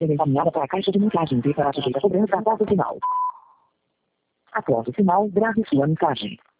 Ele encaminhada para a caixa de mensagens e para sujeita a cobrança após o sinal. Após o sinal, grave sua mensagem.